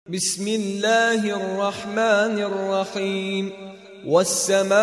بسم الله الرحمن الرحيم والسماء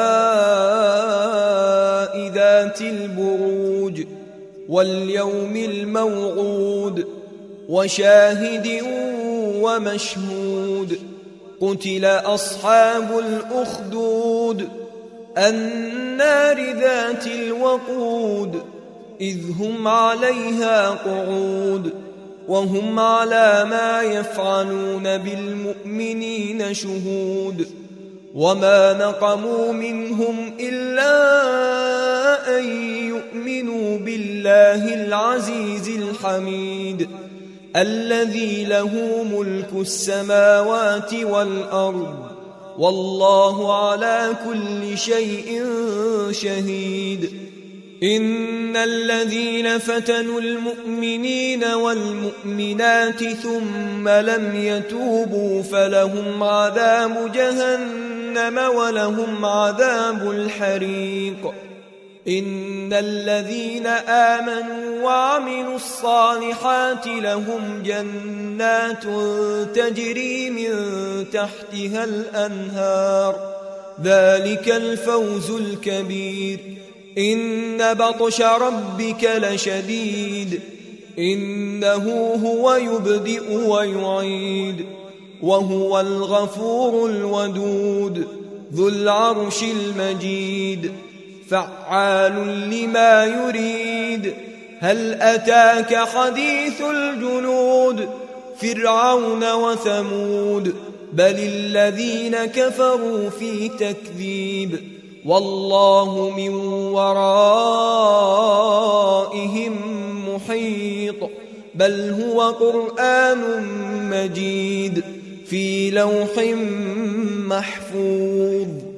ذات البروج واليوم الموعود وشاهد ومشهود قتل أصحاب الأخدود النار ذات الوقود إذ هم عليها قعود وهم على ما يفعلون بالمؤمنين شهود وما نقموا منهم إلا أن يؤمنوا بالله العزيز الحميد الذي له ملك السماوات والأرض والله على كل شيء شهيد إن الذين فتنوا المؤمنين والمؤمنات ثم لم يتوبوا فلهم عذاب جهنم ولهم عذاب الحريق إن الذين آمنوا وعملوا الصالحات لهم جنات تجري من تحتها الأنهار ذلك الفوز الكبير إن بطش ربك لشديد إنه هو يبدئ ويعيد وهو الغفور الودود ذو العرش المجيد فعال لما يريد هل أتاك حديث الجنود فرعون وثمود بل الذين كفروا في تكذيب والله من ورائهم محيط بل هو قرآن مجيد في لوح محفوظ